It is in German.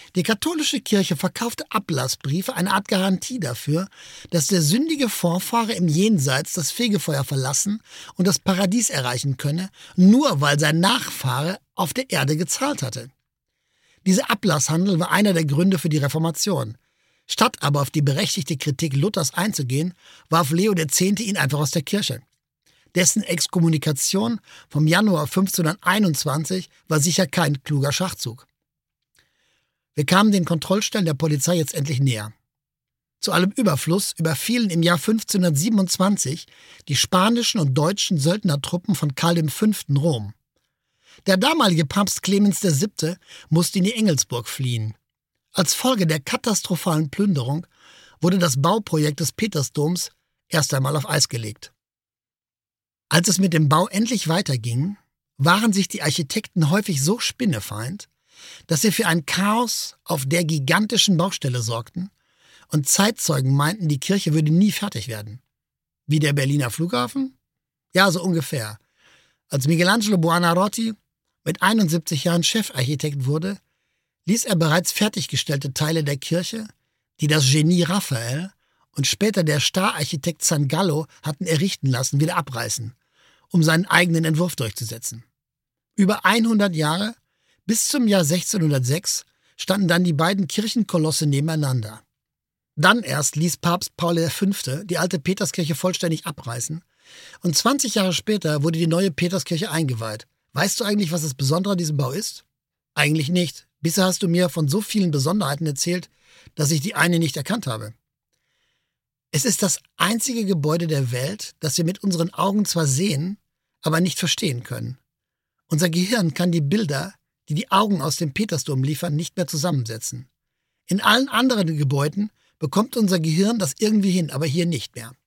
Die katholische Kirche verkaufte Ablassbriefe, eine Art Garantie dafür, dass der sündige Vorfahre im Jenseits das Fegefeuer verlassen und das Paradies erreichen könne, nur weil sein Nachfahre auf der Erde gezahlt hatte. Dieser Ablasshandel war einer der Gründe für die Reformation. Statt aber auf die berechtigte Kritik Luthers einzugehen, warf Leo X. ihn einfach aus der Kirche. Dessen Exkommunikation vom Januar 1521 war sicher kein kluger Schachzug. Wir kamen den Kontrollstellen der Polizei jetzt endlich näher. Zu allem Überfluss überfielen im Jahr 1527 die spanischen und deutschen Söldnertruppen von Karl V. Rom. Der damalige Papst Clemens VII. Musste in die Engelsburg fliehen. Als Folge der katastrophalen Plünderung wurde das Bauprojekt des Petersdoms erst einmal auf Eis gelegt. Als es mit dem Bau endlich weiterging, waren sich die Architekten häufig so spinnefeind, dass sie für ein Chaos auf der gigantischen Baustelle sorgten und Zeitzeugen meinten, die Kirche würde nie fertig werden. Wie der Berliner Flughafen? Ja, so ungefähr. Als Michelangelo Buonarroti mit 71 Jahren Chefarchitekt wurde, ließ er bereits fertiggestellte Teile der Kirche, die das Genie Raphael und später der Stararchitekt San Gallo hatten errichten lassen, wieder abreißen, um seinen eigenen Entwurf durchzusetzen. Über 100 Jahre, bis zum Jahr 1606, standen dann die beiden Kirchenkolosse nebeneinander. Dann erst ließ Papst Paul V. die alte Peterskirche vollständig abreißen und 20 Jahre später wurde die neue Peterskirche eingeweiht. Weißt du eigentlich, was das Besondere an diesem Bau ist? Eigentlich nicht. Bisher hast du mir von so vielen Besonderheiten erzählt, dass ich die eine nicht erkannt habe. Es ist das einzige Gebäude der Welt, das wir mit unseren Augen zwar sehen, aber nicht verstehen können. Unser Gehirn kann die Bilder, die die Augen aus dem Petersdom liefern, nicht mehr zusammensetzen. In allen anderen Gebäuden bekommt unser Gehirn das irgendwie hin, aber hier nicht mehr.